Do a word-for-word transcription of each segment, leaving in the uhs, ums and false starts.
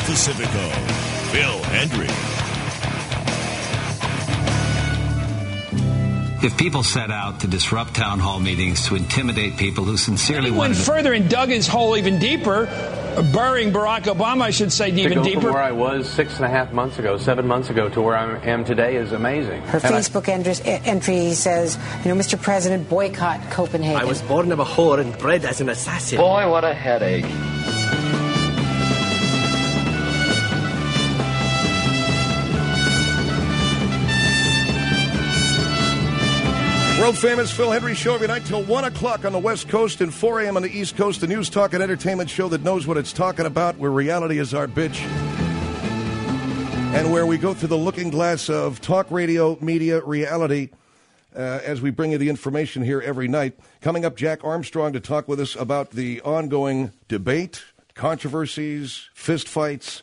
Pacifico, Phil Hendry. If people set out to disrupt town hall meetings to intimidate people who sincerely he wanted went to... further and dug his hole even deeper, burying Barack Obama, I should say, even to go deeper. From where I was six and a half months ago, seven months ago, to where I am today is amazing. Her and Facebook I... entry says, you know, Mister President, boycott Copenhagen. I was born of a whore and bred as an assassin. Boy, what a headache. World-famous Phil Hendry Show every night till one o'clock on the West Coast and four a.m. on the East Coast. The news, talk, and entertainment show that knows what it's talking about, where reality is our bitch. And where we go through the looking glass of talk radio, media, reality, uh, as we bring you the information here every night. Coming up, Jack Armstrong to talk with us about the ongoing debate, controversies, fistfights,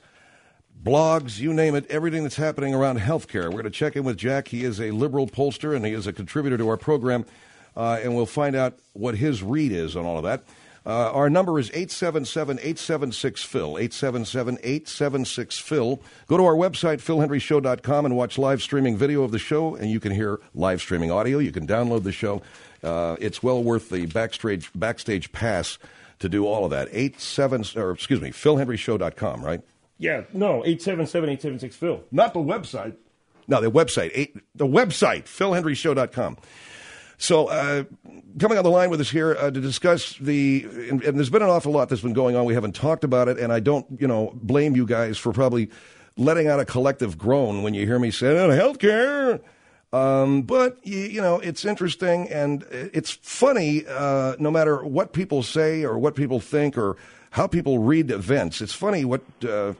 blogs, you name it, everything that's happening around healthcare. We're going to check in with Jack. He is a liberal pollster, and he is a contributor to our program, uh, and we'll find out what his read is on all of that. Uh, our number is eight seven seven, eight seven six, Phil, eight seven seven, eight seven six, Phil. Go to our website, phil hendry show dot com, and watch live streaming video of the show, and you can hear live streaming audio. You can download the show. Uh, it's well worth the backstage backstage pass to do all of that. Eight seven, or excuse me, phil hendry show dot com, right? Yeah, no, eight seven seven, eight seven six, Phil. Not the website. No, the website. Eight, the website, phil hendry show dot com. So, uh, coming on the line with us here uh, to discuss the, and, and there's been an awful lot that's been going on. We haven't talked about it, and I don't, you know, blame you guys for probably letting out a collective groan when you hear me say, oh, healthcare. Um, but, you, you know, it's interesting, and it's funny, uh, no matter what people say or what people think or how people read events. It's funny what, uh,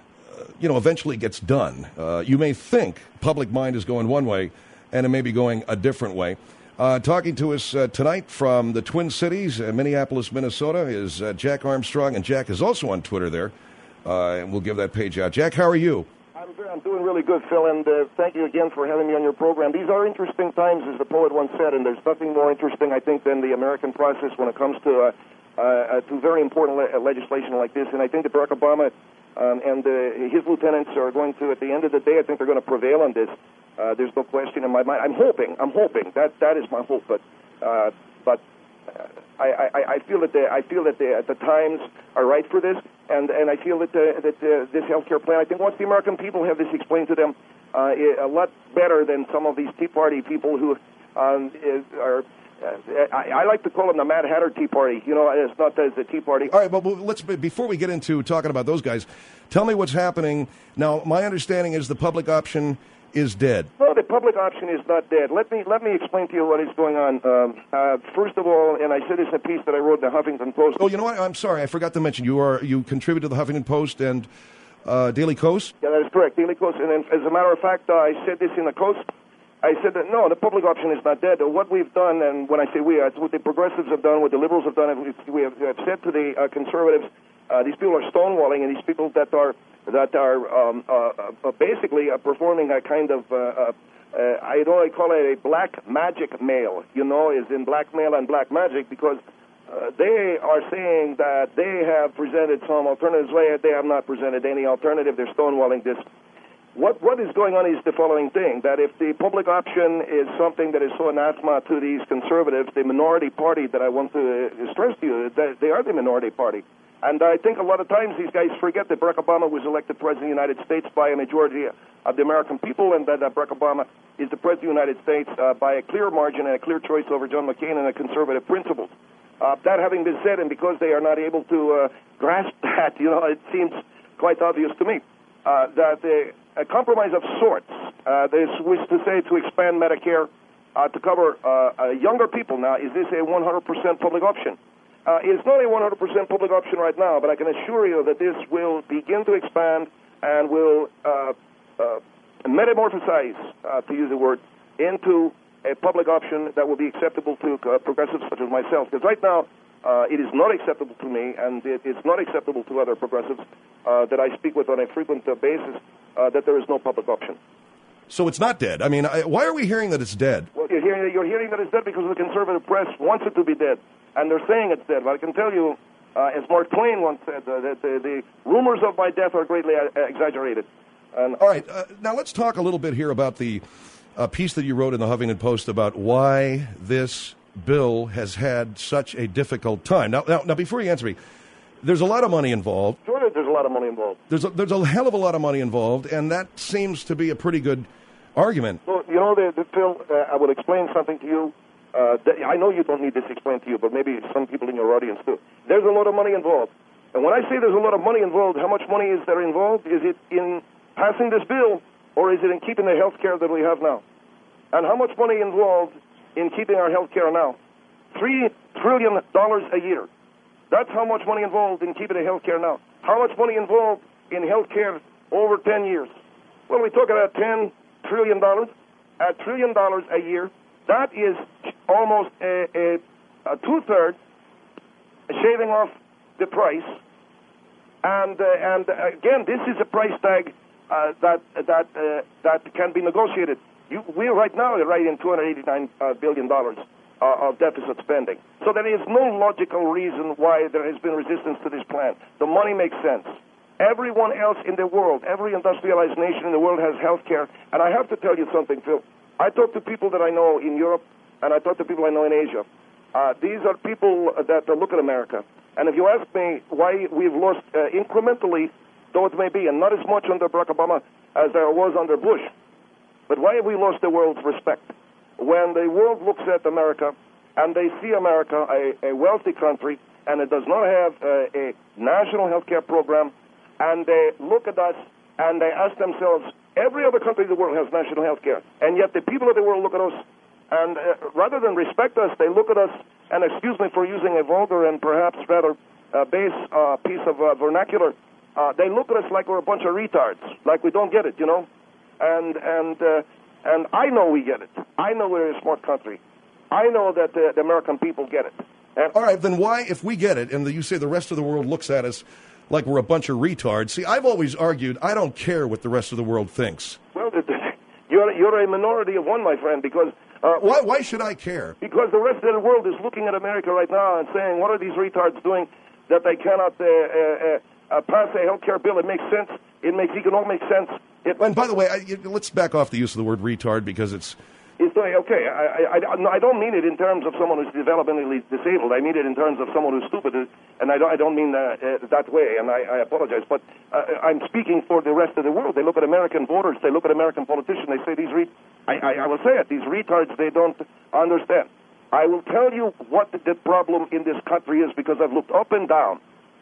you know, eventually gets done. Uh, you may think public mind is going one way, and it may be going a different way. Uh, talking to us uh, tonight from the Twin Cities, uh, Minneapolis, Minnesota, is uh, Jack Armstrong, and Jack is also on Twitter there, uh, and we'll give that page out. Jack, how are you? I'm, I'm doing really good, Phil, and uh, thank you again for having me on your program. These are interesting times, as the poet once said, and there's nothing more interesting, I think, than the American process when it comes to uh, uh, to very important le- legislation like this. And I think that Barack Obama um, and uh, his lieutenants are going to, at the end of the day, I think they're going to prevail on this. Uh, there's no question in my mind. I'm hoping. I'm hoping that that is my hope. But uh, but uh, I, I, I feel that the, I feel that the, the times are right for this, and, and I feel that the, that the, this health care plan. I think once the American people have this explained to them, uh, a lot better than some of these Tea Party people who um, is, are. Uh, I, I like to call them the Mad Hatter Tea Party. You know, it's not the, the Tea Party. All right, but well, let's before we get into talking about those guys, tell me what's happening now. My understanding is the public option is dead. No, the public option is not dead. Let me let me explain to you what is going on. Um, uh, first of all, and I said this in a piece that I wrote in the Huffington Post. Oh, you know what? I'm sorry, I forgot to mention you are you contribute to the Huffington Post and uh, Daily Coast. Yeah, that is correct, Daily Coast. And then, as a matter of fact, uh, I said this in the Coast. I said that no, the public option is not dead. What we've done, and when I say we, it's what the progressives have done, what the liberals have done. We have, we have said to the uh, conservatives, uh, these people are stonewalling, and these people that are. that are um, uh, uh, basically uh, performing a kind of, uh, uh, uh, I don't know, I call it a black magic mail, you know, is in blackmail and black magic, because uh, they are saying that they have presented some alternatives. They have not presented any alternative. They're stonewalling this. What What is going on is the following thing, that if the public option is something that is so anathema to these conservatives, the minority party that I want to uh, stress to you, that they are the minority party. And I think a lot of times these guys forget that Barack Obama was elected President of the United States by a majority of the American people, and that uh, Barack Obama is the President of the United States uh, by a clear margin and a clear choice over John McCain and a conservative principles. Uh, that having been said, and because they are not able to uh, grasp that, you know, it seems quite obvious to me uh, that the, a compromise of sorts, uh, this was to say to expand Medicare uh, to cover uh, uh, younger people. Now, is this a one hundred percent public option? Uh, it's not a one hundred percent public option right now, but I can assure you that this will begin to expand and will uh, uh, metamorphosize, uh, to use the word, into a public option that will be acceptable to uh, progressives such as myself. Because right now, uh, it is not acceptable to me, and it is not acceptable to other progressives uh, that I speak with on a frequent uh, basis, uh, that there is no public option. So it's not dead. I mean, I, why are we hearing that it's dead? Well, you're hearing, you're hearing that it's dead because the conservative press wants it to be dead. And they're saying it's dead. But I can tell you Uh, as Mark Twain once said, uh, that the, the rumors of my death are greatly uh, exaggerated. And All right, uh, now let's talk a little bit here about the uh, piece that you wrote in the Huffington Post about why this bill has had such a difficult time. Now, now, now before you answer me, there's a lot of money involved. Sure, there's a lot of money involved. There's a, there's a hell of a lot of money involved, and that seems to be a pretty good argument. Well, you know, the, the, Phil, uh, I will explain something to you. Uh, that, I know you don't need this explained to you, but maybe some people in your audience do. There's a lot of money involved. And when I say there's a lot of money involved, how much money is there involved? Is it in passing this bill, or is it in keeping the health care that we have now? And how much money involved in keeping our health care now? Three trillion dollars a year. That's how much money involved in keeping the health care now. How much money involved in health care over ten years? Well, we talk about ten trillion dollars. At trillion dollars a year, that is almost a, a, a two-thirds shaving off the price. And uh, and uh, again, this is a price tag uh, that that uh, that can be negotiated. You, we right now are writing two hundred eighty-nine uh, billion dollars uh, of deficit spending. So there is no logical reason why there has been resistance to this plan. The money makes sense. Everyone else in the world, every industrialized nation in the world has health care. And I have to tell you something, Phil. I talk to people that I know in Europe, and I talk to people I know in Asia. Uh, these are people that uh, look at America. And if you ask me why we've lost uh, incrementally, though it may be, and not as much under Barack Obama as there was under Bush, but why have we lost the world's respect? When the world looks at America and they see America, a, a wealthy country, and it does not have uh, a national health care program, and they look at us and they ask themselves, every other country in the world has national health care, and yet the people of the world look at us, and uh, rather than respect us, they look at us, and excuse me for using a vulgar and perhaps rather uh, base uh, piece of uh, vernacular, uh, they look at us like we're a bunch of retards, like we don't get it, you know? And and uh, and I know we get it. I know we're a smart country. I know that uh, the American people get it. And all right, then why, if we get it, and the, you say the rest of the world looks at us like we're a bunch of retards, see, I've always argued I don't care what the rest of the world thinks. Well, you're, you're a minority of one, my friend, because... Uh, why, why should I care? Because the rest of the world is looking at America right now and saying, what are these retards doing that they cannot uh, uh, uh, pass a health care bill? It makes sense. It makes economic sense. It, and by the way, I, let's back off the use of the word retard because it's... It's okay. I, I, I don't mean it in terms of someone who's developmentally disabled. I mean it in terms of someone who's stupid, and I don't, I don't mean uh, uh, that way, and I, I apologize. But uh, I'm speaking for the rest of the world. They look at American voters. They look at American politicians. They say these re- I, I, I will say it, these retards, they don't understand. I will tell you what the problem in this country is because I've looked up and down,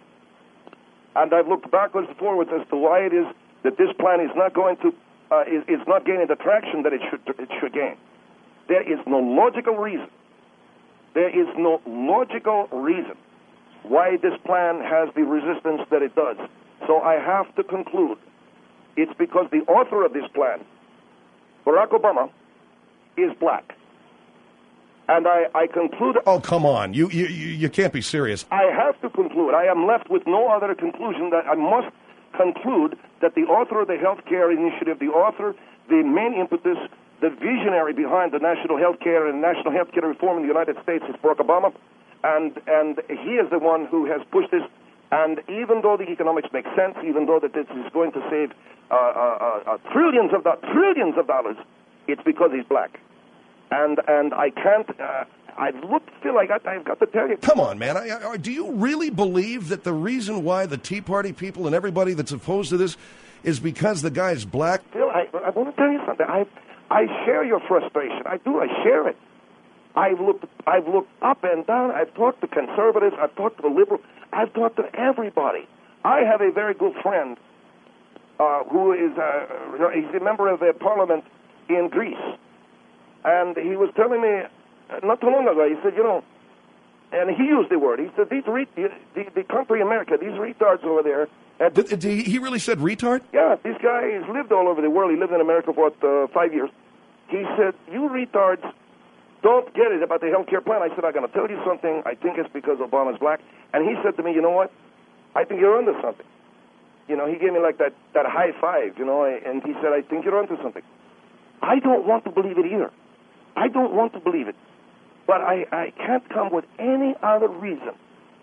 and I've looked backwards and forwards as to why it is that this plan is not going to, uh, is, is not gaining the traction that it should, it should gain. There is no logical reason. There is no logical reason why this plan has the resistance that it does. So I have to conclude it's because the author of this plan, Barack Obama, is black. And I, I conclude... Oh, come on. You, you, you can't be serious. I have to conclude. I am left with no other conclusion that I must conclude that the author of the health care initiative, the author, the main impetus, the visionary behind the national health care and national health care reform in the United States is Barack Obama, and and he is the one who has pushed this. And even though the economics make sense, even though that this is going to save uh, uh, uh, trillions of do- trillions of dollars, it's because he's black. And and I can't. Uh, I've looked. Still, I got. I've got to tell you. Come on, man. I, I, do you really believe that the reason why the Tea Party people and everybody that's opposed to this is because the guy's black? Phil, I, I want to tell you something. I. I share your frustration. I do. I share it. I've looked. I've looked up and down. I've talked to conservatives. I've talked to the liberals. I've talked to everybody. I have a very good friend uh, who is uh, he's a member of a parliament in Greece, and he was telling me not too long ago. He said, you know, and he used the word. He said these re- the, the country America, these retards over there. And did, did he, he really said retard? Yeah, this guy has lived all over the world. He lived in America for what, uh, five years. He said, you retards don't get it about the health care plan. I said, I'm going to tell you something. I think it's because Obama's black. And he said to me, you know what? I think you're onto something. You know, he gave me like that, that high five, you know, and he said, I think you're onto something. I don't want to believe it either. I don't want to believe it. But I, I can't come with any other reason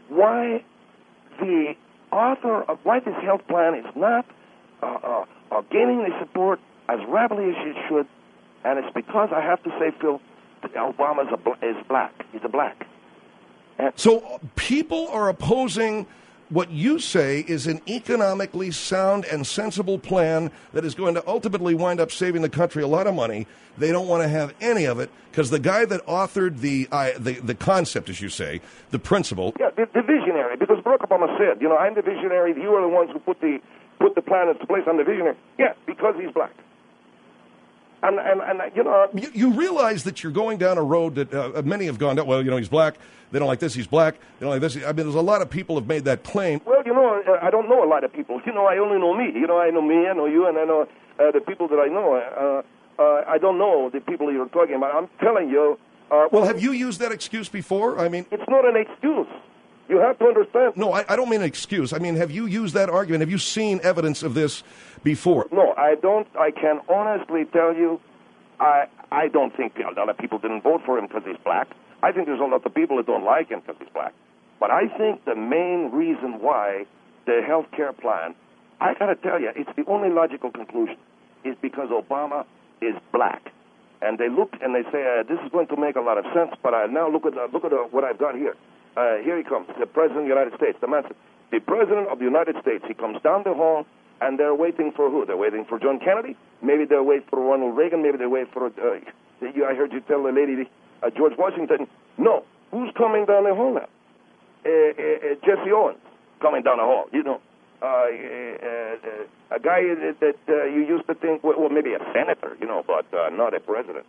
why the author of why this health plan is not uh, uh, uh, gaining the support as rapidly as it should, and it's because I have to say, Phil, that Obama is, a bl- is black. He's a black. And so people are opposing what you say is an economically sound and sensible plan that is going to ultimately wind up saving the country a lot of money. They don't want to have any of it because the guy that authored the, uh, the the concept, as you say, the principle. Yeah, the, the visionary, because Barack Obama said, you know, I'm the visionary. You are the ones who put the put the plan into place. I'm the visionary. Yeah, because he's black. And, and, and you know... You, you realize that you're going down a road that uh, many have gone down. Well, you know, he's black. They don't like this. He's black. They don't like this. I mean, there's a lot of people have made that claim. Well, you know, I don't know a lot of people. You know, I only know me. You know, I know me, I know you, and I know uh, the people that I know. Uh, uh, I don't know the people you're talking about. I'm telling you... Uh, well, have you used that excuse before? I mean... It's not an excuse. You have to understand. No, I, I don't mean an excuse. I mean, have you used that argument? Have you seen evidence of this before? No, I don't. I can honestly tell you, I I don't think a lot of people didn't vote for him because he's black. I think there's a lot of people that don't like him because he's black. But I think the main reason why the health care plan, I got to tell you, it's the only logical conclusion, is because Obama is black. And they look and they say, uh, this is going to make a lot of sense, but uh, now look at uh, look at uh, what I've got here. Uh, here he comes, the President of the United States. The man said, the President of the United States, he comes down the hall, and they're waiting for who? They're waiting for John Kennedy? Maybe they'll wait for Ronald Reagan. Maybe they'll wait for, uh, I heard you tell the lady, uh, George Washington. No. Who's coming down the hall now? Uh, uh, uh, Jesse Owens coming down the hall, you know. Uh, uh, uh, a guy that, that uh, you used to think, well, well, maybe a senator, you know, but uh, not a president.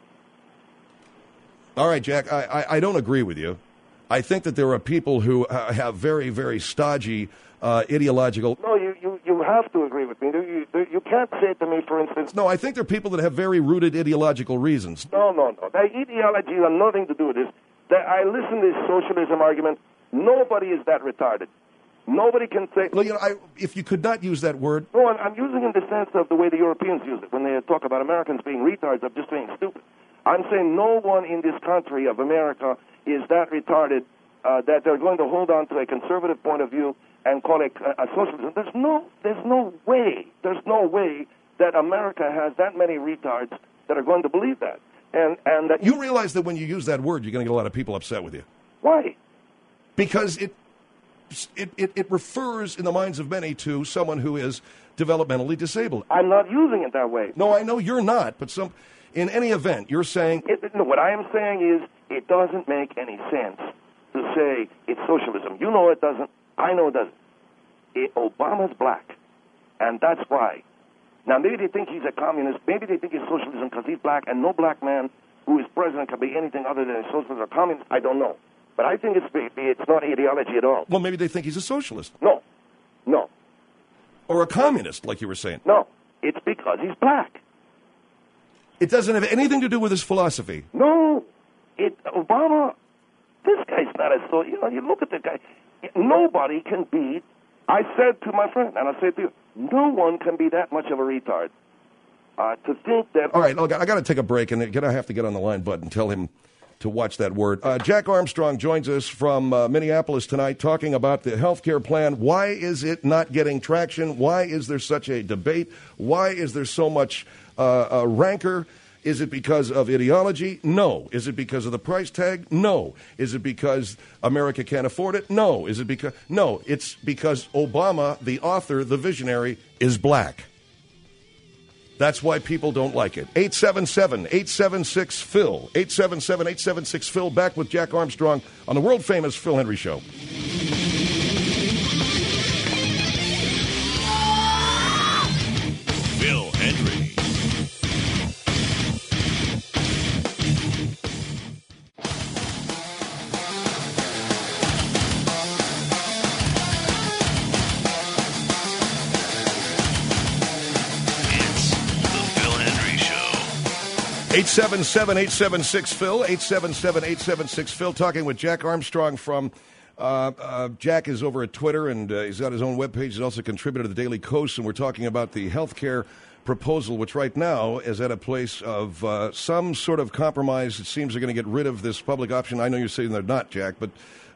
All right, Jack, I, I, I don't agree with you. I think that there are people who uh, have very, very stodgy uh, ideological... No, you, you, you have to agree with me. You, you, you can't say to me, for instance... No, I think there are people that have very rooted ideological reasons. No, no, no. The ideology has nothing to do with this. The, I listen to this socialism argument. Nobody is that retarded. Nobody can say... Well, you know, I, if you could not use that word... No, I'm, I'm using it in the sense of the way the Europeans use it. When they talk about Americans being retards, I'm just being stupid. I'm saying no one in this country of America is that retarded uh, that they're going to hold on to a conservative point of view and call it a, a socialism. There's no, there's no way, there's no way that America has that many retards that are going to believe that. And and that you realize that when you use that word, you're going to get a lot of people upset with you. Why? Because it it, it it refers in the minds of many to someone who is developmentally disabled. I'm not using it that way. No, I know you're not, but some. In any event, you're saying... It, no, what I am saying is it doesn't make any sense to say it's socialism. You know it doesn't. I know it doesn't. It, Obama's black, and that's why. Now, maybe they think he's a communist. Maybe they think it's socialism because he's black, and no black man who is president can be anything other than a socialist or communist. I don't know. But I think it's, it's not ideology at all. Well, maybe they think he's a socialist. No. No. Or a communist, like you were saying. No. It's because he's black. It doesn't have anything to do with his philosophy. No, it Obama. This guy's not a so. You know, you look at the guy. Nobody can be. I said to my friend, and I said to you, no one can be that much of a retard uh, to think that. All right, look, I got to take a break, and I have to get on the line button and tell him to watch that word. Uh, Jack Armstrong joins us from uh, Minneapolis tonight, talking about the health care plan. Why is it not getting traction? Why is there such a debate? Why is there so much Uh, uh, rancor? Is it because of ideology? No. Is it because of the price tag? No. Is it because America can't afford it? No. Is it because... No. It's because Obama, the author, the visionary, is black. That's why people don't like it. eight seven seven, eight seven six, P H I L. eight seven seven, eight seven six, P H I L. Back with Jack Armstrong on the world-famous Phil Hendrie Show. Phil Hendrie. eight seven seven, eight seven six, P H I L, eight seven seven, eight seven six, P H I L, talking with Jack Armstrong from, uh, uh, Jack is over at Twitter, and uh, he's got his own webpage. He's also contributed to the Daily Kos, and we're talking about the health care proposal, which right now is at a place of uh, some sort of compromise. It seems they're going to get rid of this public option. I know you're saying they're not, Jack, but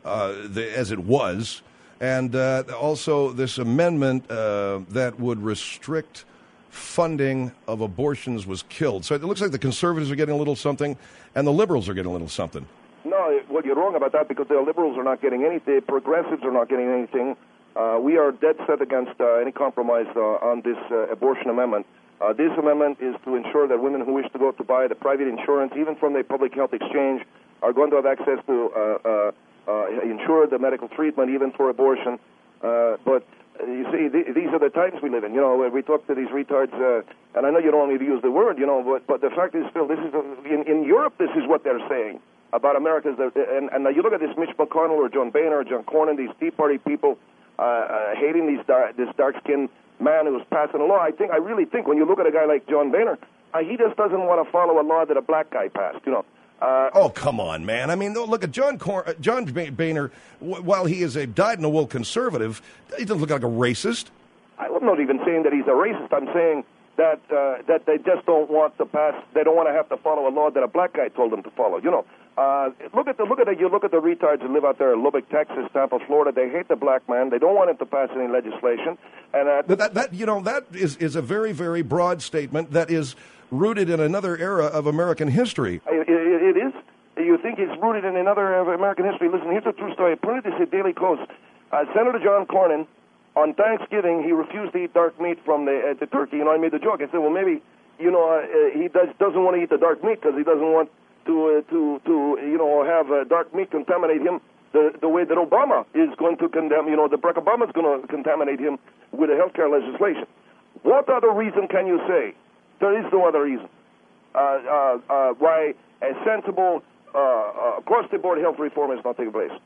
uh, the, as it was, and uh, also this amendment uh, that would restrict funding of abortions was killed. So it looks like the conservatives are getting a little something, and the liberals are getting a little something. No, well, you're wrong about that because the liberals are not getting anything. The progressives are not getting anything. Uh, we are dead set against uh, any compromise uh, on this uh, abortion amendment. Uh, this amendment is to ensure that women who wish to go to buy the private insurance, even from the public health exchange, are going to have access to uh, uh, uh, ensure the medical treatment, even for abortion. Uh, but uh, you see, th- these are the times we live in. You know, where we talk to these retards, uh, and I know you don't want me to use the word, you know, but, but the fact is still, this is a, in, in Europe, this is what they're saying about America's. And, and now you look at this Mitch McConnell or John Boehner or John Cornyn, these Tea Party people uh, uh, hating these dar- this dark-skinned man who was passing a law. I think, I really think, when you look at a guy like John Boehner, uh, he just doesn't want to follow a law that a black guy passed. You know. Uh, oh, come on, man! I mean, look at John Cor- John Boehner. W- while he is a dyed-in-the-wool conservative, he doesn't look like a racist. I'm not even saying that he's a racist. I'm saying that uh, that they just don't want to pass. They don't want to have to follow a law that a black guy told them to follow. You know. Uh, look at the look at the, you look at the retards that live out there in Lubbock, Texas, Tampa, Florida. They hate the black man. They don't want him to pass any legislation. And uh, that, that, that you know that is, is a very very broad statement that is rooted in another era of American history. It, it, it is. You think it's rooted in another era of American history? Listen, here's a true story. I printed this at Daily Kos. Uh, Senator John Cornyn, on Thanksgiving, he refused to eat dark meat from the uh, the turkey. You know, I made the joke. I said, well, maybe you know uh, he does doesn't want to eat the dark meat because he doesn't want to uh, to to you know have uh, dark meat contaminate him the the way that Obama is going to condemn. You know, that Barack Obama is going to contaminate him with the health care legislation. What other reason can you say? There is no other reason uh, uh, uh, why a sensible uh, uh, across-the-board health reform is not taking place.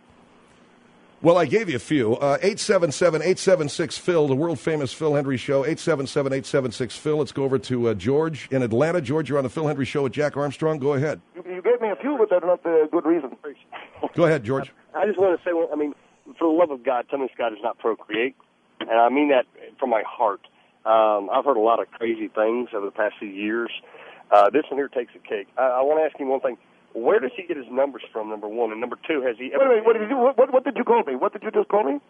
Well, I gave you a few. Uh, eight seven seven, eight seven six, Phil, the world-famous Phil Hendry Show, eight seven seven, eight seven six, Phil. Let's go over to uh, George in Atlanta. George, you're on the Phil Hendry Show with Jack Armstrong. Go ahead. You, you gave me a few, but that's not the good reason. Go ahead, George. I just want to say, well, I mean, for the love of God, tell me this guy does not procreate. And I mean that from my heart. Um, I've heard a lot of crazy things over the past few years. Uh, this one here takes a cake. I, I want to ask him one thing. Where does he get his numbers from, number one? And number two, has he ever... Wait a minute, what did you do? What, what, what did you call me? What did you just call me?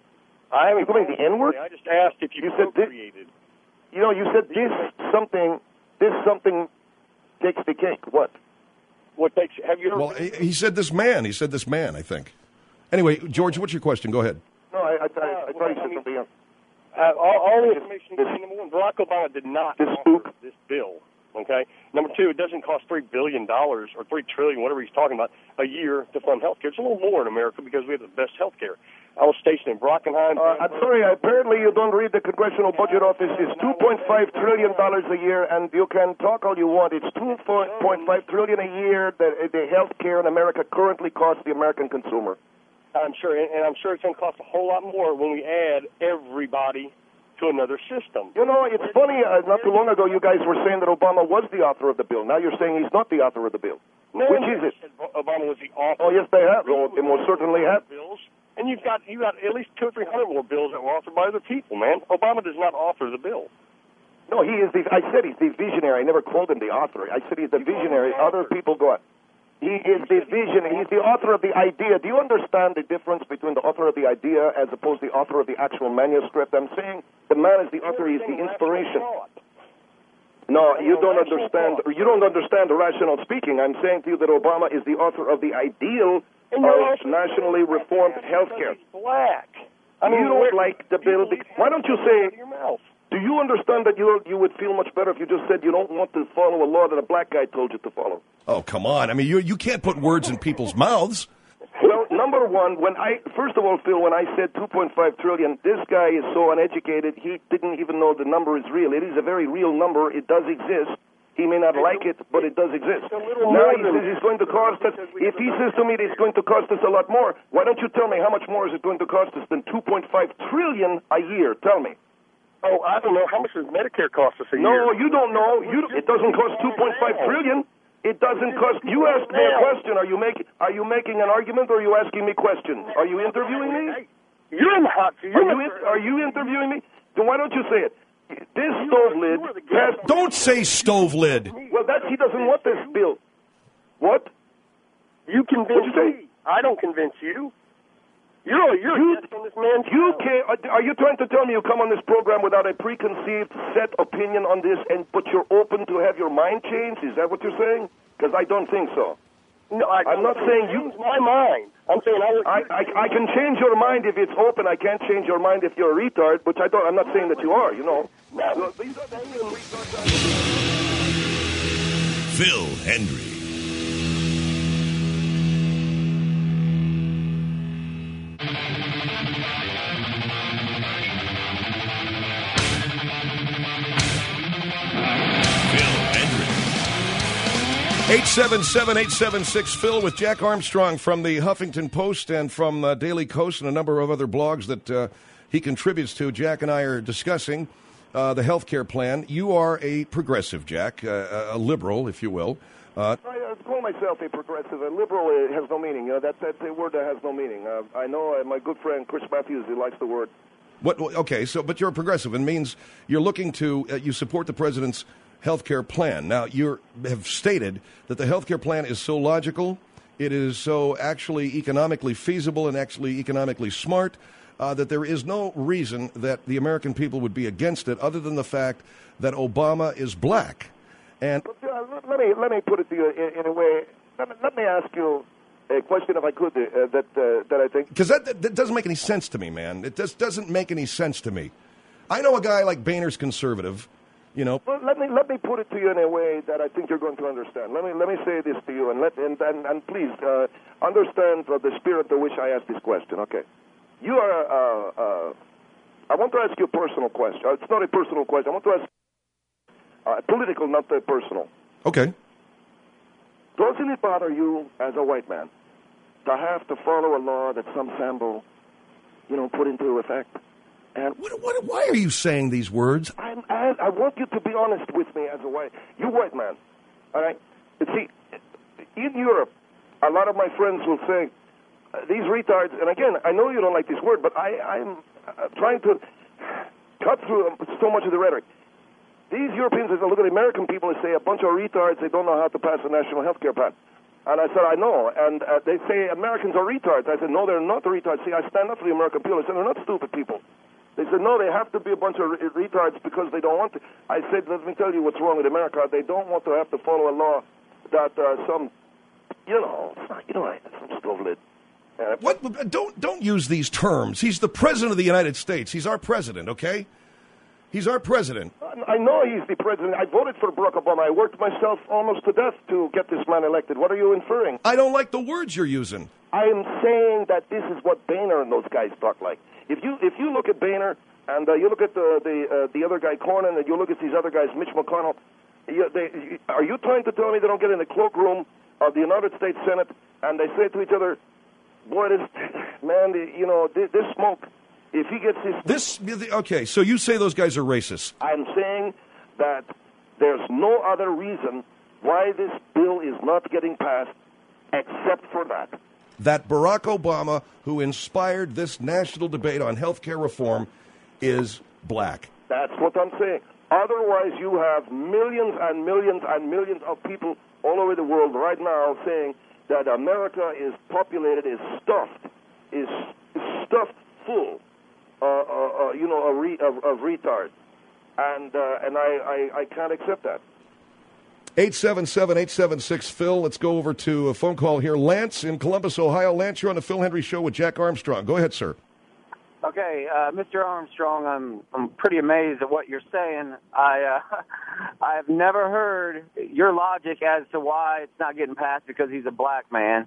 I haven't you called me the N-word? I just asked if you, you procreated. Said this, you know, you said this something, this something takes the cake. What? What takes... Have you ever... Well, he, he said this man. He said this man, I think. Anyway, George, what's your question? Go ahed. No, I, I, I, I thought he said something else. Uh, all, all the information, this, number one, Barack Obama did not this offer this bill, okay? Number two, it doesn't cost three billion dollars or three trillion dollars, whatever he's talking about, a year to fund health care. It's a little more in America because we have the best health care. I was stationed in Brockenheim. Uh, I'm sorry, apparently you don't read the Congressional Budget Office. It's two point five trillion dollars a year, and you can talk all you want. It's two point five trillion dollars a year that the health care in America currently costs the American consumer. I'm sure, and I'm sure it's going to cost a whole lot more when we add everybody to another system. You know, it's funny, uh, not too long ago you guys were saying that Obama was the author of the bill. Now you're saying he's not the author of the bill. No, Which no, is it? Obama was the author. Oh, yes, they have. Well, they most certainly have. Bills. And you've got, you got at least two or three hundred more bills that were authored by other people, man. Obama does not author the bill. No, he is the, I said he's the visionary. I never called him the author. I said he's the visionary. Other people go on. He is the vision. He's the author of the idea. Do you understand the difference between the author of the idea as opposed to the author of the actual manuscript? I'm saying the man is the author. He's the inspiration. No, you don't understand. You don't understand the rational speaking. I'm saying to you that Obama is the author of the ideal of nationally reformed health care. Black. I mean, you don't like the bill. Why don't you say? Do you understand that you you would feel much better if you just said you don't want to follow a law that a black guy told you to follow? Oh, come on. I mean, you you can't put words in people's mouths. Well, number one, when I first of all, Phil, when I said two point five trillion dollars, this guy is so uneducated, he didn't even know the number is real. It is a very real number. It does exist. He may not like it, but it does exist. Now he says it's going to cost us, if he says to me that it's going to cost us a lot more, why don't you tell me how much more is it going to cost us than two point five trillion dollars a year? Tell me. Oh, I don't know. How much does Medicare cost us a no, year? No, you don't know. You, it doesn't cost two point five trillion dollars. It doesn't cost. You asked me a question. Are you making? Are you making an argument, or are you asking me questions? Are you interviewing me? You're in the hot seat. Are you in, are you interviewing me? Then why don't you say it? This stove lid. Passed, don't say stove lid. Well, that's he doesn't want this bill. What? You convince you me. I don't convince you. You're, you're you, on this man's you show. can't, are you trying to tell me you come on this program without a preconceived set opinion on this, and but you're open to have your mind changed? Is that what you're saying? Because I don't think so. No, I, I'm not saying you. My mind. I'm saying I, I, I, I can change your mind if it's open. I can't change your mind if you're a retard, which I don't. I'm not saying that you are. You know. No. Phil Hendrie. eight seven seven, eight seven six, Phil with Jack Armstrong from the Huffington Post and from uh, Daily Kos and a number of other blogs that uh, he contributes to. Jack and I are discussing uh, the health care plan. You are a progressive, Jack, uh, a liberal, if you will. Uh, I uh, call myself a progressive. A liberal uh, has no meaning. Uh, that, that's a word that has no meaning. Uh, I know uh, my good friend Chris Matthews, he likes the word. What? Okay, so but you're a progressive. It means you're looking to, uh, you support the president's health care plan. Now, you have stated that the health care plan is so logical, it is so actually economically feasible and actually economically smart, uh, that there is no reason that the American people would be against it other than the fact that Obama is black. And uh, let me let me put it to you in, in a way. Let me, let me ask you a question, if I could, uh, that uh, that I think because that, that that doesn't make any sense to me, man. It just doesn't make any sense to me. I know a guy like Boehner's conservative. You know. Well, let me let me put it to you in a way that I think you're going to understand. Let me let me say this to you, and let and and, and please uh, understand uh, the spirit to which I ask this question. Okay, you are. Uh, uh, I want to ask you a personal question. Uh, it's not a personal question. I want to ask uh, political, not uh, personal. Okay. Doesn't it bother you as a white man to have to follow a law that some Sambo, you know, put into effect? And what, what, why are you saying these words? I'm, I, I want you to be honest with me as a white, you white man, all right? You see, in Europe, a lot of my friends will say, uh, these retards, and again, I know you don't like this word, but I, I'm uh, trying to cut through so much of the rhetoric. These Europeans, as I look at American people, they say a bunch of retards, they don't know how to pass a national health care plan. And I said, I know. And uh, they say Americans are retards. I said, no, they're not retards. See, I stand up for the American people. I said, they're not stupid people. They said, no, they have to be a bunch of re- retards because they don't want to. I said, let me tell you what's wrong with America. They don't want to have to follow a law that uh, some, you know, you know, some stovlid. Uh, what? Don't don't use these terms. He's the president of the United States. He's our president, okay? He's our president. I know he's the president. I voted for Barack Obama. I worked myself almost to death to get this man elected. What are you inferring? I don't like the words you're using. I am saying that this is what Boehner and those guys talk like. If you if you look at Boehner and uh, you look at the the uh, the other guy Cornyn and you look at these other guys, Mitch McConnell, you, they, are you trying to tell me they don't get in the cloakroom of the United States Senate and they say to each other, "Boy, this man, you know, this, this smoke. If he gets his this okay." So you say those guys are racist? I'm saying that there's no other reason why this bill is not getting passed except for that. That Barack Obama, who inspired this national debate on health care reform, is black. That's what I'm saying. Otherwise, you have millions and millions and millions of people all over the world right now saying that America is populated, is stuffed, is, is stuffed full, uh, uh, uh, you know, of, re- of, of retards. And, uh, and I, I, I can't accept that. eight seven seven, eight seven six, Phil. Let's go over to a phone call here. Lance in Columbus, Ohio. Lance, you're on the Phil Hendrie Show with Jack Armstrong. Go ahead, sir. Okay, uh, Mister Armstrong, I'm I'm pretty amazed at what you're saying. I uh, I've never heard your logic as to why it's not getting passed because he's a black man.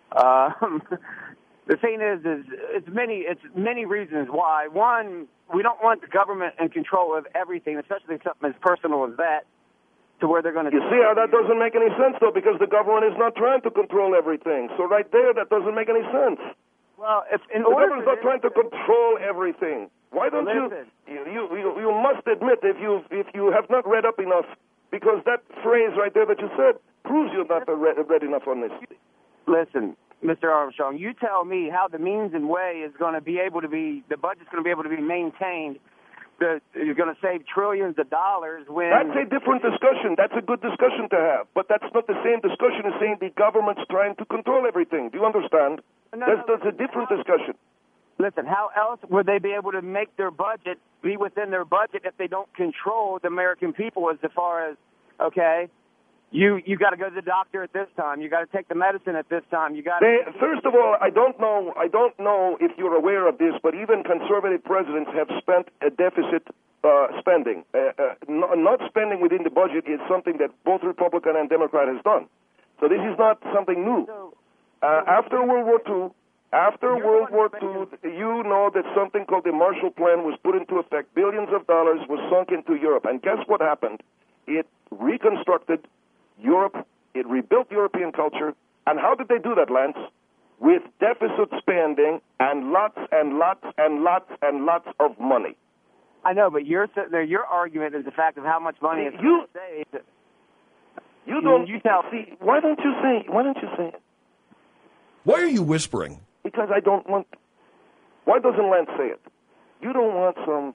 Um, the thing is, is it's many it's many reasons why. One, we don't want the government in control of everything, especially something as personal as that. To where they're going to. You see how that doesn't make any sense, though, because the government is not trying to control everything. So right there, that doesn't make any sense. Well, if in the order government's not trying to control everything. Why don't you, you? You you must admit if you if you have not read up enough, because that phrase right there that you said proves you're not read, read enough on this. Listen, Mister Armstrong, you tell me how the means and way is going to be able to be the budget's going to be able to be maintained. The, you're going to save trillions of dollars when... That's a different discussion. That's a good discussion to have. But that's not the same discussion as saying the government's trying to control everything. Do you understand? No, that's, no, that's a different discussion. listen, how else would they be able to make their budget be within their budget if they don't control the American people as far as, okay, you you got to go to the doctor at this time, you got to take the medicine at this time, you got to... First of all, I don't know, I don't know if you're aware of this, but even conservative presidents have spent a deficit uh, spending. Uh, uh, not, not spending within the budget is something that both Republican and Democrat has done. So this is not something new. Uh, after World War Two, after World War Two, you know that something called the Marshall Plan was put into effect. Billions of dollars was sunk into Europe. And guess what happened? It reconstructed Europe. It rebuilt European culture. And how did they do that, Lance? With deficit spending and lots and lots and lots and lots of money. I know, but you're sitting there, your argument is the fact of how much money is you, saved. You don't you tell see. Why don't you say? Why don't you say it? Why are you whispering? Because I don't want. Why doesn't Lance say it? You don't want some.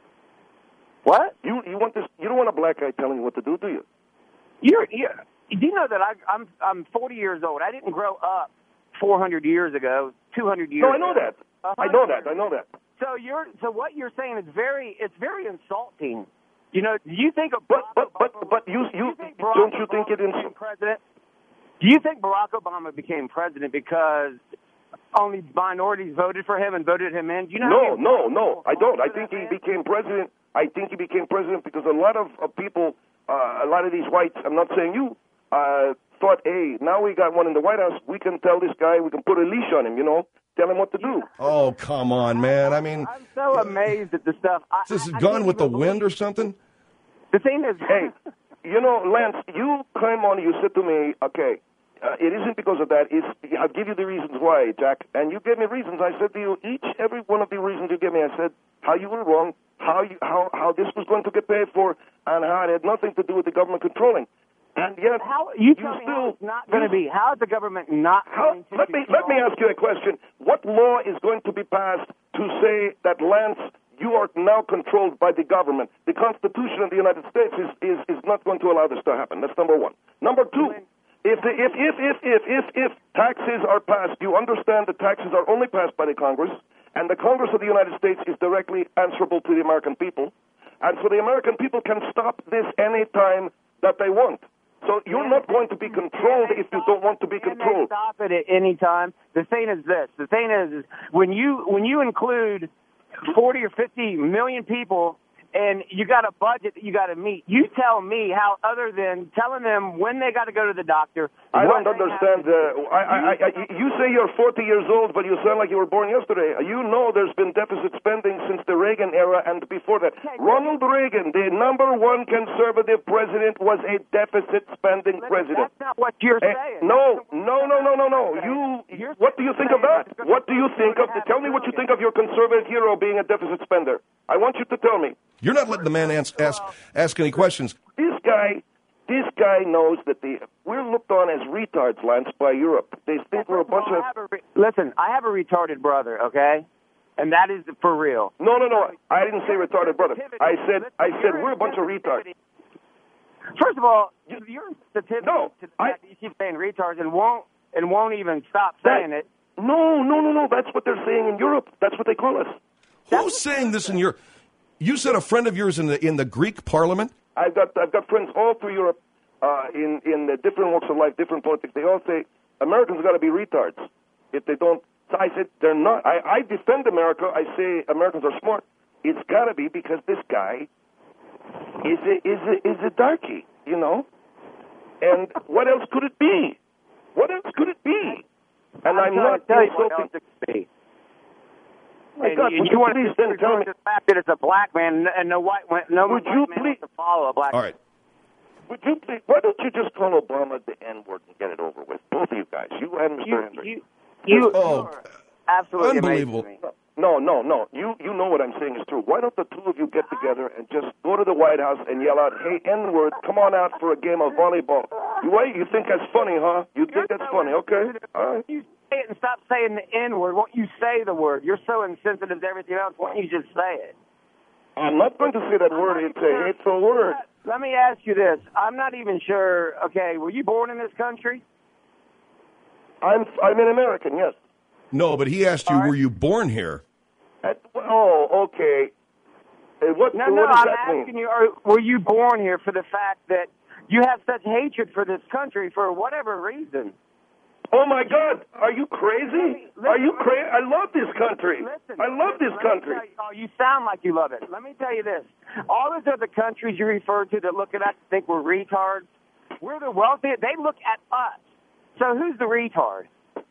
What? You you want this? You don't want a black guy telling you what to do, do you? You're. you're do you know that I, I'm I'm forty years old? I didn't grow up four hundred years ago, two hundred years. No, I know ago. that. I know that. I know that. So you're. So what you're saying is very. It's very insulting. You know. Do you think? But but but but you you, you don't you think it is president? Do you think Barack Obama became president because only minorities voted for him and voted him in? Do you know no, no, no. I don't. I think he became president. I think he became president because a lot of uh, people, uh, a lot of these whites, I'm not saying you, uh, thought, hey, now we got one in the White House. We can tell this guy, we can put a leash on him, you know, tell him what to do. Oh, come on, man. I mean, I'm so amazed at the stuff. I, is this I, I Gone with the Wind or something? The thing is, hey, you know, Lance, you came on, you said to me, okay, Uh, it isn't because of that. It's, I'll give you the reasons why, Jack. And you gave me reasons. I said to you, each, every one of the reasons you gave me, I said how you were wrong, how you, how, how this was going to get paid for, and how it had nothing to do with the government controlling. And yet, how you tell you me still, how it's not going to be? How is the government not how, going to? Let me let me ask you a question. What law is going to be passed to say that, Lance, you are now controlled by the government? The Constitution of the United States is, is, is not going to allow this to happen. That's number one. Number two. When, If, the, if, if, if, if, if, if taxes are passed, you understand that taxes are only passed by the Congress, and the Congress of the United States is directly answerable to the American people, and so the American people can stop this any time that they want. So you're not going to be controlled if you don't want to be controlled. Stop it at any time. The thing is this. The thing is, is when you when you include forty or fifty million people, and you got a budget that you got to meet, you tell me how, other than telling them when they got to go to the doctor. I don't understand. Uh, I, I, I, you say you're forty years old, but you sound like you were born yesterday. You know there's been deficit spending since the Reagan era and before that. Okay, Ronald Reagan, the number one conservative president, was a deficit spending Listen, president. That's not what you're uh, saying. No, no, no, no, no, no. You. You're what do you think of that? What do you think of? Tell me what you think of your conservative hero being a deficit spender. I want you to tell me. You're not letting the man ask, ask, ask any questions. This guy, this guy knows that the we're looked on as retards, Lance, by Europe. They think we're a bunch of... I re- Listen, I have a retarded brother, okay? And that is for real. No, no, no. I didn't say retarded brother. I said I said we're a bunch of retards. First of all, you're sensitive no, to the I, fact that you keep saying retards and won't and won't even stop saying that, it. No, no, no, no. That's what they're saying in Europe. That's what they call us. Who's saying this in Europe? You said a friend of yours in the in the Greek Parliament? I've got I've got friends all through Europe, uh, in in the different walks of life, different politics. They all say Americans got to be retards if they don't. So I said they're not. I, I defend America. I say Americans are smart. It's got to be because this guy is a is a is a darky, you know. And what else could it be? What else could it be? And I'm, I'm not tell you what else it could be. My and God, you, would you you want please to then tell me the fact that it's a black man and no white no would white you man please, wants to follow a black All man. right. Would you please, why don't you just call Obama the N-word and get it over with? Both of you guys, you and Mister You, Henry. you, you oh, absolutely unbelievable. amazing. No, no, no. You you know what I'm saying is true. Why don't the two of you get together and just go to the White House and yell out, "Hey, N-word, come on out for a game of volleyball"? You wait. You think that's funny, huh? You think that's funny? Okay. All right. You say it and stop saying the N-word. Won't you say the word? You're so insensitive to everything else. Why don't you just say it? I'm not going to say that word. It's a hateful word. Let me ask you this. I'm not even sure. Okay, were you born in this country? I'm I'm an American, yes. No, but he asked you, All right. were you born here? Uh, oh, okay. Uh, what, no, what no, does I'm that asking mean? you, are, were you born here for the fact that you have such hatred for this country for whatever reason? Oh, my God. Are you crazy? Listen, Are you crazy? I love this country. Listen, I love this let me country. tell you, oh, you sound like you love it. Let me tell you this. All those other countries you refer to that look at us and think we're retards, we're the wealthiest. They look at us. So who's the retard?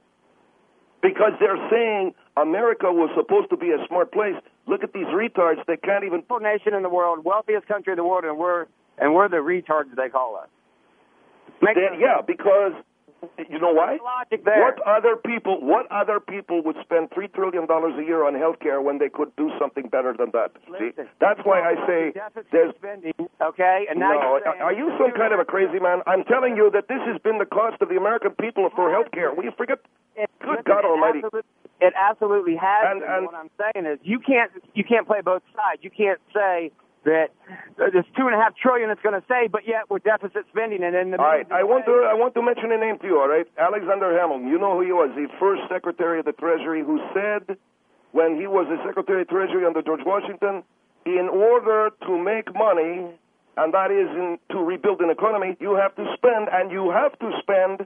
Because they're saying America was supposed to be a smart place. Look at these retards. They can't even... Nation in the world, wealthiest country in the world, and we're and we're the retards they call us. Make They, yeah, because... You know why? Logic there. What other people? What other people would spend three trillion dollars a year on health care when they could do something better than that? See? Listen, That's why I say there's spending. Okay, and now no. you're saying, Are you some kind of a crazy man? I'm telling you that this has been the cost of the American people for health care. Will you forget? It, Good listen, God it Almighty! Absolutely, it absolutely has. And, been. and What I'm saying is, you can't you can't play both sides. You can't say that there's two and a half trillion it's going to save, but yet we're deficit spending, and in the all right, I want to I want to mention a name to you. All right, Alexander Hamilton. You know who he was? The first Secretary of the Treasury, who said when he was the Secretary of the Treasury under George Washington, in order to make money, and that is in, to rebuild an economy, you have to spend, and you have to spend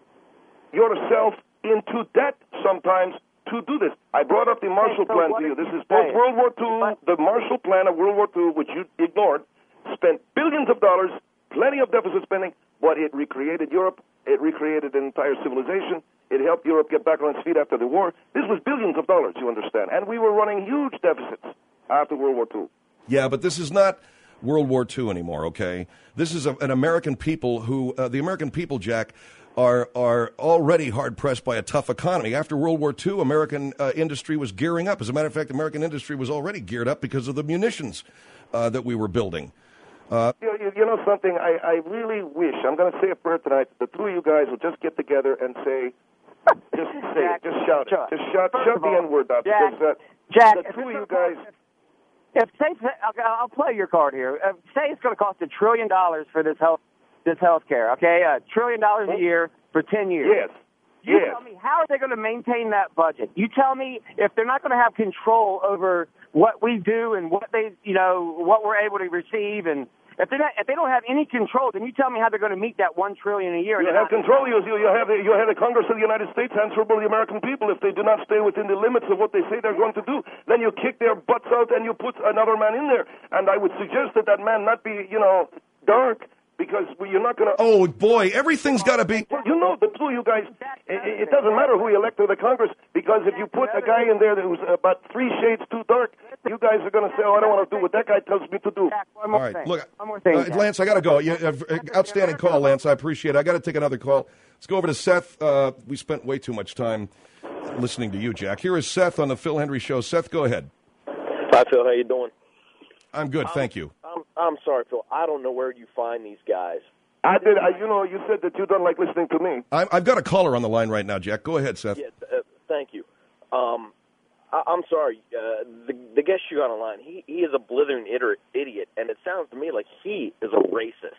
yourself into debt sometimes to do this. I brought up the Marshall so Plan what to you. did This you is post say? World War Two. The Marshall Plan of World War Two, which you ignored, spent billions of dollars, plenty of deficit spending, but it recreated Europe. It recreated an entire civilization. It helped Europe get back on its feet after the war. This was billions of dollars, you understand. And we were running huge deficits after World War Two. Yeah, but this is not World War Two anymore, okay? This is a, an American people who, uh, the American people, Jack, are are already hard-pressed by a tough economy. After World War Two, American uh, industry was gearing up. As a matter of fact, American industry was already geared up because of the munitions uh, that we were building. Uh, you, you, you know something? I, I really wish, I'm going to say a prayer tonight, the two of you guys will just get together and say, just say Jack, it, just shout it. Just shout, shout the all, N-word out. Jack, because, uh, Jack, the two of you guys... If say, I'll, I'll play your card here. Uh, say it's going to cost a trillion dollars for this health this health care, okay? A trillion dollars a year for ten years. Yes. You yes. tell me, how are they going to maintain that budget? You tell me if they're not going to have control over what we do and what they, you know, what we're able to receive, and if they not, if they don't have any control, then you tell me how they're going to meet that one trillion a year. You have control. You you have the, you have the Congress of the United States answerable to the American people. If they do not stay within the limits of what they say they're going to do, then you kick their butts out and you put another man in there. And I would suggest that that man not be, you know, dark. Because you're not going to... Oh, boy, everything's got to be... Well, you know, the two of you guys, it, it doesn't matter who you elect to the Congress, because if you put a guy in there who's about three shades too dark, you guys are going to say, oh, I don't want to do what that guy tells me to do. All right, look, uh, Lance, I got to go. You, uh, outstanding call, Lance. I appreciate it. I got to take another call. Let's go over to Seth. Uh, we spent way too much time listening to you, Jack. Here is Seth on the Phil Hendry Show. Seth, go ahead. Hi, Phil. How you doing? I'm good, I'm, thank you. I'm, I'm sorry, Phil. I don't know where you find these guys. I did. I, you know, you said that you don't like listening to me. I'm, I've got a caller on the line right now, Jack. Go ahead, Seth. Yeah, uh, thank you. Um, I, I'm sorry. Uh, the, the guest you got on the line, he, he is a blithering idiot, and it sounds to me like he is a racist.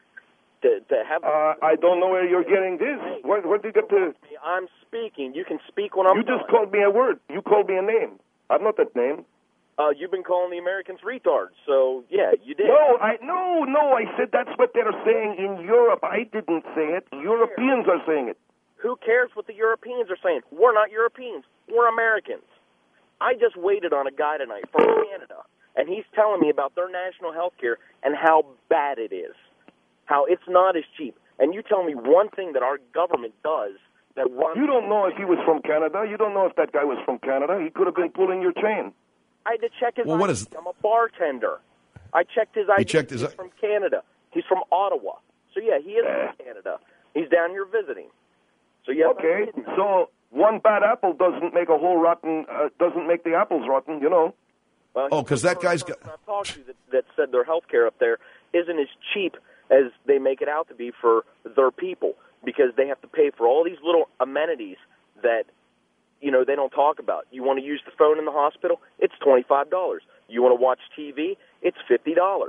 To, to have uh, I don't know where you're getting this. Where, where did you get to? I'm speaking. You can speak when I'm You just done. called me a word. You called me a name. I'm not that name. Uh, you've been calling the Americans retards, so yeah, you did. No, I no, no. I said that's what they're saying in Europe. I didn't say it. Europeans are saying it. Who cares what the Europeans are saying? We're not Europeans. We're Americans. I just waited on a guy tonight from Canada, and he's telling me about their national health care and how bad it is, how it's not as cheap. And you tell me one thing that our government does that runs... You don't know if he was from Canada. You don't know if that guy was from Canada. He could have been pulling your chain. I had to check his well, I D. What is... I'm a bartender. I checked his I D. He checked his... He's from Canada. He's from Ottawa. So, yeah, he is from Canada. He's down here visiting. So, yeah. Okay, so one bad apple doesn't make a whole rotten, uh, doesn't make the apples rotten, you know. Well, oh, because that guy's got... I've talked to that, that said their health care up there isn't as cheap as they make it out to be for their people, because they have to pay for all these little amenities that, you know, they don't talk about. You want to use the phone in the hospital? It's twenty-five dollars. You want to watch T V? It's fifty dollars.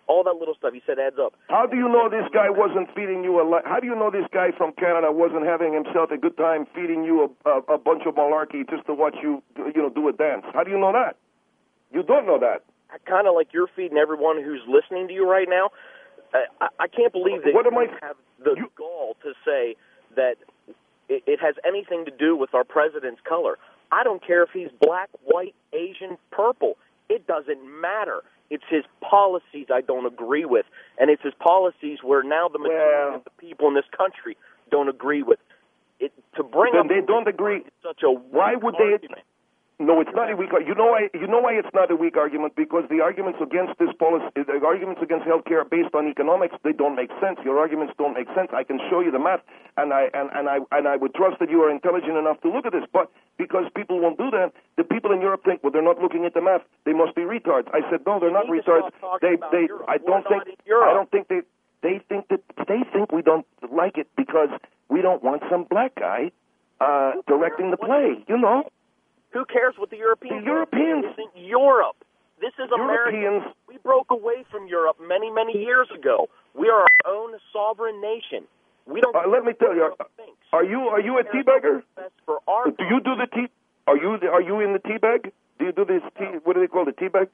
all that little stuff. He said adds up. How do you know this guy wasn't feeding you a li- How do you know this guy from Canada wasn't having himself a good time feeding you a, a, a bunch of malarkey just to watch you, you know, do a dance? How do you know that? You don't know that. Kind of like you're feeding everyone who's listening to you right now. I, I can't believe that what am you I, have the you, gall to say that it, it has anything to do with our president's color. I don't care if he's black, white, Asian, purple. It doesn't matter. It's his policies I don't agree with, and it's his policies where now the majority well, of the people in this country don't agree with. It to bring then up they don't agree. Such a why would argument. they? No, it's not a weak argument. You know why? You know why it's not a weak argument? Because the arguments against this policy, the arguments against healthcare are based on economics. They don't make sense. Your arguments don't make sense. I can show you the math, and I and, and I and I would trust that you are intelligent enough to look at this. But because people won't do that, the people in Europe think, well, they're not looking at the math. They must be retards. I said, no, they're not retards. They they. I don't think. I don't think they. They think that they think we don't like it because we don't want some black guy uh, directing the play. You know. Who cares what the Europeans? The Europeans. This isn't Europe. This is America. Europeans. We broke away from Europe many, many years ago. We are our own sovereign nation. We don't. Uh, let me tell you. Are you are you a teabagger? For our do you do the tea? Are you are you in the teabag? Do you do this tea? What do they call the teabag?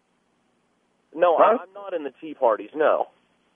No, huh? I'm not in the tea parties. No.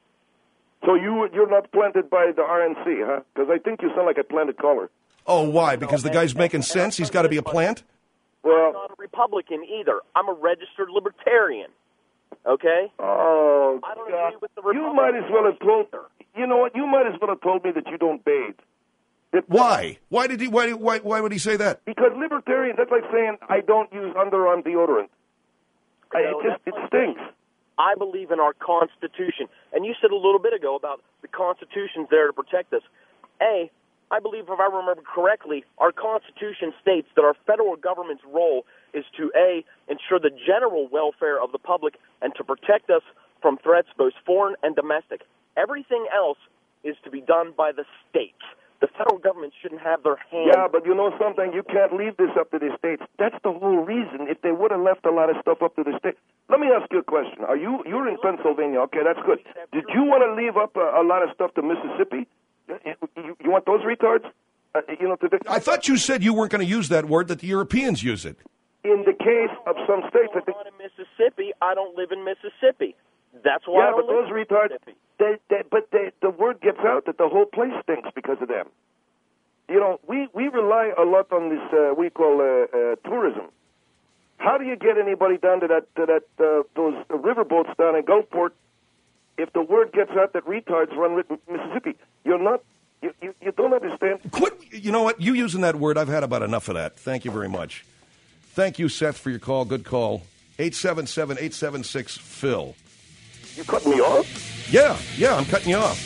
So you you're not planted by the R N C, huh? Because I think you sound like a planted caller. Oh, why? Because the guy's making sense. He's got to be a plant. Well, I'm not a Republican either. I'm a registered libertarian. Okay? Oh, I don't God. agree with the You might as well have told. You know what? You might as well have told me that you don't bathe. That, why? Why did he? Why, why? Why would he say that? Because libertarians. That's like saying I don't use underarm deodorant. I, No, it just it stinks. I believe in our Constitution. And you said a little bit ago about the Constitution's there to protect us. A, I believe, if I remember correctly, our Constitution states that our federal government's role is to, A, ensure the general welfare of the public and to protect us from threats, both foreign and domestic. Everything else is to be done by the states. The federal government shouldn't have their hands. Yeah, but you know something? You can't leave this up to the states. That's the whole reason. If they would have left a lot of stuff up to the states. Let me ask you a question. Are you, you're in Pennsylvania. Okay, that's good. Did you want to leave up a, a lot of stuff to Mississippi? You, you want those retards? Uh, you know, to the, I thought you said you weren't going to use that word, that the Europeans use it. In the case of some states, I think. I'm in Mississippi. I don't live in Mississippi. That's why. Yeah, I don't but those live retards. They, they, but they, the word gets out that the whole place stinks because of them. You know, we, we rely a lot on this uh, we call uh, uh, tourism. How do you get anybody down to that to that uh, those uh, riverboats down in Gulfport if the word gets out that retards run with Mississippi? You're not. You, you, you don't understand. Quit. You know what? You using that word, I've had about enough of that. Thank you very much. Thank you, Seth, for your call. Good call. eight seven seven, eight seven six, Phil. You cutting me off? Yeah, yeah, I'm cutting you off.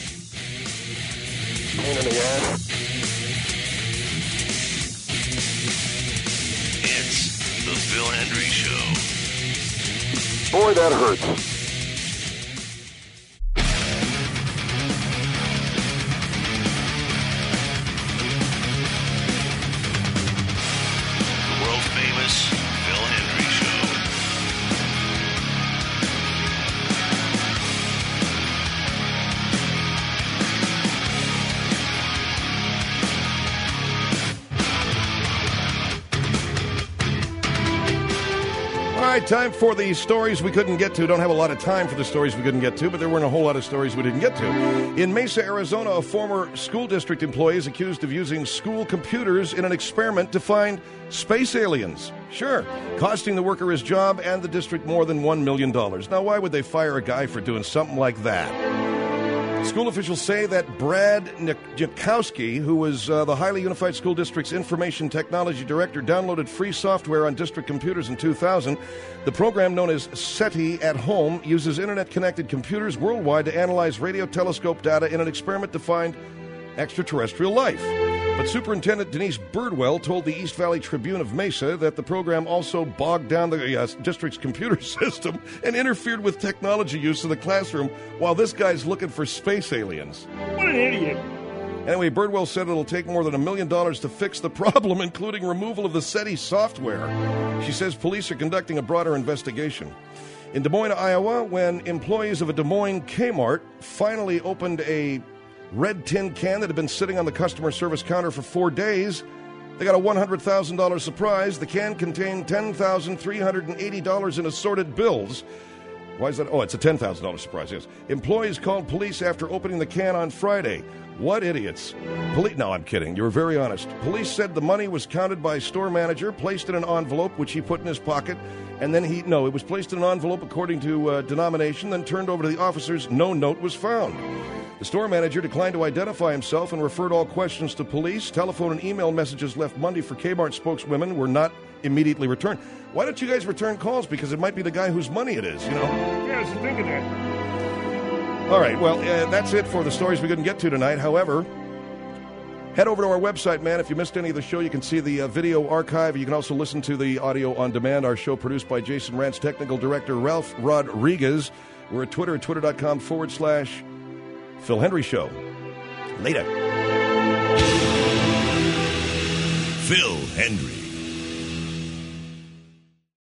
Pain in the ass. It's the Phil Hendry Show. Boy, that hurts. Famous Phil Hendry Show. All right, time for the stories we couldn't get to. Don't have a lot of time for the stories we couldn't get to, but there weren't a whole lot of stories we didn't get to. In Mesa, Arizona, a former school district employee is accused of using school computers in an experiment to find space aliens. Sure, costing the worker his job and the district more than one million dollars. Now, why would they fire a guy for doing something like that? School officials say that Brad Nikowski, who was uh, the Highly Unified School District's Information Technology Director, downloaded free software on district computers in two thousand. The program, known as SETI at Home, uses internet-connected computers worldwide to analyze radio telescope data in an experiment to find extraterrestrial life. But Superintendent Denise Birdwell told the East Valley Tribune of Mesa that the program also bogged down the uh, district's computer system and interfered with technology use in the classroom while this guy's looking for space aliens. What an idiot. Anyway, Birdwell said it'll take more than a million dollars to fix the problem, including removal of the SETI software. She says police are conducting a broader investigation. In Des Moines, Iowa, when employees of a Des Moines Kmart finally opened a red tin can that had been sitting on the customer service counter for four days, they got a one hundred thousand dollars surprise. The can contained ten thousand three hundred eighty dollars in assorted bills. Why is that? Oh, it's a ten thousand dollars surprise, yes. Employees called police after opening the can on Friday. What idiots. Police, no, I'm kidding. You were very honest. Police said the money was counted by store manager, placed in an envelope, which he put in his pocket, and then he, no, it was placed in an envelope according to uh, denomination, then turned over to the officers. No note was found. The store manager declined to identify himself and referred all questions to police. Telephone and email messages left Monday for Kmart spokeswomen were not immediately returned. Why don't you guys return calls? Because it might be the guy whose money it is, you know? Yeah, I was thinking that. All right, well, uh, that's it for the stories we couldn't get to tonight. However, head over to our website, man. If you missed any of the show, you can see the uh, video archive. You can also listen to the audio on demand. Our show produced by Jason Rantz, technical director Ralph Rodriguez. We're at Twitter at twitter.com forward slash Phil Hendrie Show. Later. Phil Hendrie.